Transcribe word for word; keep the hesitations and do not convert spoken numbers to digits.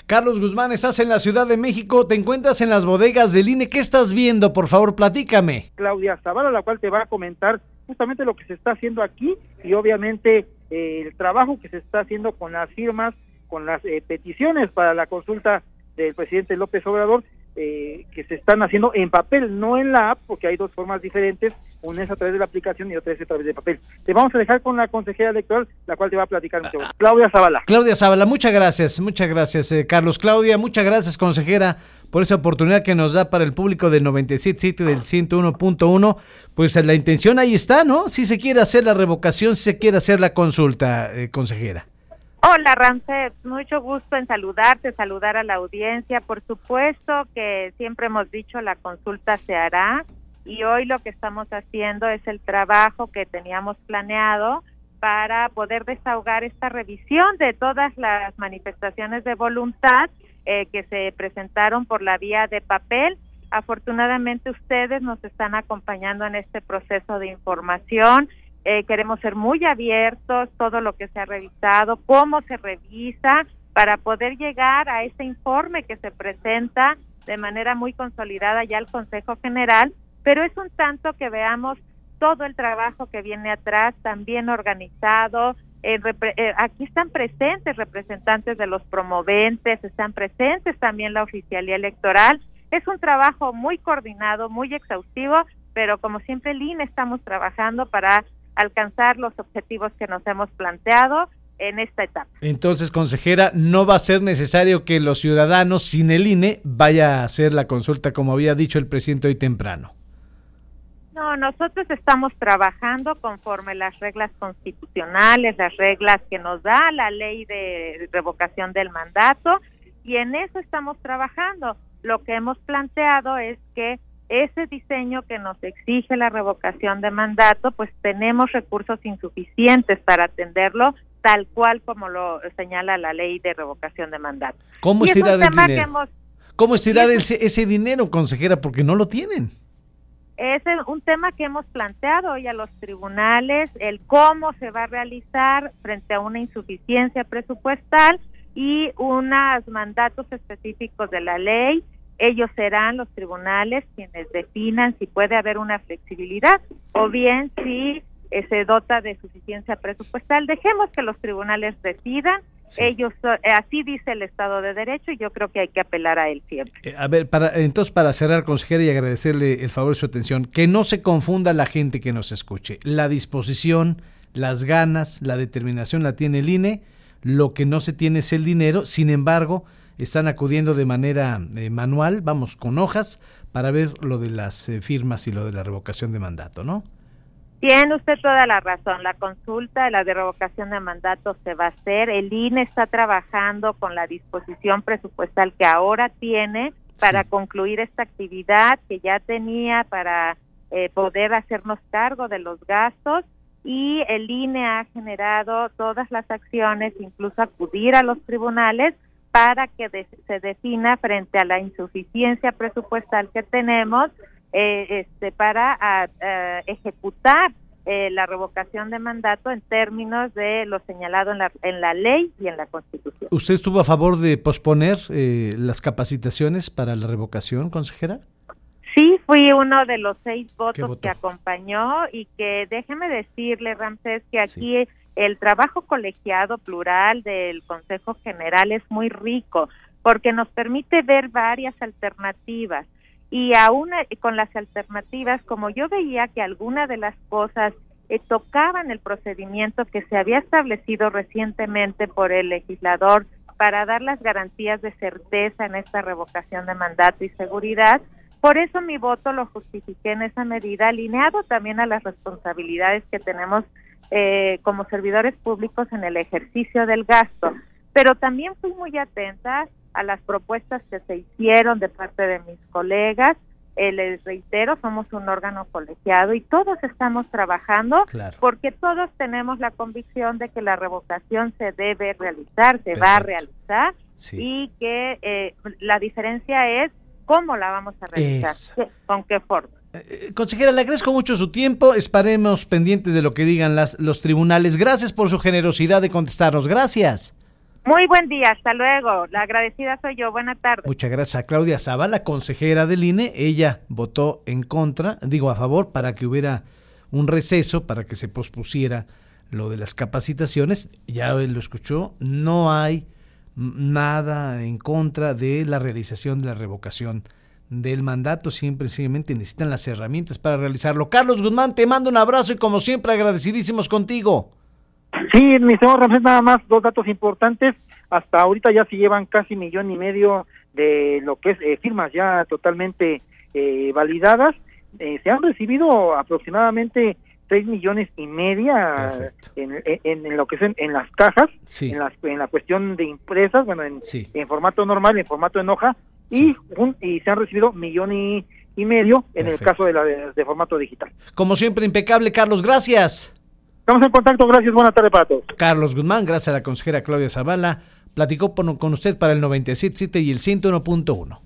Carlos Guzmán, estás en la Ciudad de México, te encuentras en las bodegas del I N E. ¿Qué estás viendo? Por favor, platícame. Claudia Zavala, la cual te va a comentar justamente lo que se está haciendo aquí y obviamente eh, el trabajo que se está haciendo con las firmas, con las eh, peticiones para la consulta del presidente López Obrador, eh, que se están haciendo en papel, no en la app, porque hay dos formas diferentes, una es a través de la aplicación y otra es a través de papel. Te vamos a dejar con la consejera electoral, la cual te va a platicar mucho. Claudia Zavala. Claudia Zavala, muchas gracias, muchas gracias, eh, Carlos. Claudia, muchas gracias, consejera, por esa oportunidad que nos da para el público del noventa y siete punto siete del ciento uno punto uno. Pues la intención ahí está, ¿no? Si se quiere hacer la revocación, si se quiere hacer la consulta, eh, consejera. Hola, Ramsés, mucho gusto en saludarte, saludar a la audiencia. Por supuesto que siempre hemos dicho la consulta se hará y hoy lo que estamos haciendo es el trabajo que teníamos planeado para poder desahogar esta revisión de todas las manifestaciones de voluntad eh, que se presentaron por la vía de papel. Afortunadamente ustedes nos están acompañando en este proceso de información. Eh, queremos ser muy abiertos, todo lo que se ha revisado, cómo se revisa, para poder llegar a este informe que se presenta de manera muy consolidada ya al Consejo General, pero es un tanto que veamos todo el trabajo que viene atrás, también organizado. Eh, repre- eh, aquí están presentes representantes de los promoventes, están presentes también la oficialía electoral. Es un trabajo muy coordinado, muy exhaustivo, pero como siempre el I N E estamos trabajando para alcanzar los objetivos que nos hemos planteado en esta etapa. Entonces, consejera, no va a ser necesario que los ciudadanos sin el I N E vaya a hacer la consulta, como había dicho el presidente hoy temprano. No, nosotros estamos trabajando conforme las reglas constitucionales, las reglas que nos da la ley de revocación del mandato, y en eso estamos trabajando. Lo que hemos planteado es que ese diseño que nos exige la revocación de mandato, pues tenemos recursos insuficientes para atenderlo tal cual como lo señala la ley de revocación de mandato. ¿Cómo y estirar es el dinero? Hemos, ¿Cómo estirar es, ese, ese dinero, consejera? Porque no lo tienen. Es un tema que hemos planteado hoy a los tribunales, el cómo se va a realizar frente a una insuficiencia presupuestal y unos mandatos específicos de la ley. Ellos serán los tribunales quienes definan si puede haber una flexibilidad o bien si eh, se dota de suficiencia presupuestal. Dejemos que los tribunales decidan. Sí. Ellos, eh, así dice el Estado de Derecho y yo creo que hay que apelar a él siempre. Eh, a ver, para entonces para cerrar, consejera, y agradecerle el favor de su atención, que no se confunda la gente que nos escuche. La disposición, las ganas, la determinación la tiene el I N E, lo que no se tiene es el dinero. Sin embargo, están acudiendo de manera eh, manual, vamos, con hojas, para ver lo de las eh, firmas y lo de la revocación de mandato, ¿no? Tiene usted toda la razón, la consulta, la de revocación de mandato se va a hacer, el I N E está trabajando con la disposición presupuestal que ahora tiene para sí. concluir esta actividad que ya tenía para eh, poder hacernos cargo de los gastos, y el I N E ha generado todas las acciones, incluso acudir a los tribunales, para que de, se defina frente a la insuficiencia presupuestal que tenemos eh, este para a, a ejecutar eh, la revocación de mandato en términos de lo señalado en la en la ley y en la Constitución. ¿Usted estuvo a favor de posponer eh, las capacitaciones para la revocación, consejera? Sí, fui uno de los seis votos que acompañó, y que déjeme decirle, Ramsés, que aquí sí. el trabajo colegiado plural del Consejo General es muy rico porque nos permite ver varias alternativas, y aún con las alternativas, como yo veía que algunas de las cosas eh, tocaban el procedimiento que se había establecido recientemente por el legislador para dar las garantías de certeza en esta revocación de mandato y seguridad, por eso mi voto lo justifiqué en esa medida, alineado también a las responsabilidades que tenemos eh, como servidores públicos en el ejercicio del gasto. Pero también fui muy atenta a las propuestas que se hicieron de parte de mis colegas. Eh, les reitero, somos un órgano colegiado y todos estamos trabajando claro. porque todos tenemos la convicción de que la revocación se debe realizar, se Perfecto. va a realizar sí. y que eh, la diferencia es cómo la vamos a realizar, es... con qué forma. Eh, consejera, le agradezco mucho su tiempo, estaremos pendientes de lo que digan las, los tribunales. Gracias por su generosidad de contestarnos, gracias. Muy buen día, hasta luego. La agradecida soy yo. Buenas tardes. Muchas gracias a Claudia Zavala, consejera del I N E. Ella votó en contra, digo a favor, para que hubiera un receso, para que se pospusiera lo de las capacitaciones. Ya lo escuchó, no hay nada en contra de la realización de la revocación del mandato, siempre simplemente necesitan las herramientas para realizarlo. Carlos Guzmán, te mando un abrazo y como siempre agradecidísimos contigo. Sí, mi señor Ramsés, nada más dos datos importantes. Hasta ahorita ya se llevan casi millón y medio de lo que es eh, firmas ya totalmente eh, validadas. Eh, se han recibido aproximadamente seis millones y media en, en, en lo que es en, en las cajas, sí. en, las, en la cuestión de impresas, bueno, en, sí. en formato normal, en formato en hoja, sí. y, un, y se han recibido millón y, y medio en Perfecto. el caso de la de, de formato digital. Como siempre, impecable, Carlos, gracias. Estamos en contacto, gracias, buenas tardes para todos. Carlos Guzmán, gracias a la consejera Claudia Zavala, platicó con usted para el noventa y siete punto siete y el ciento uno punto uno.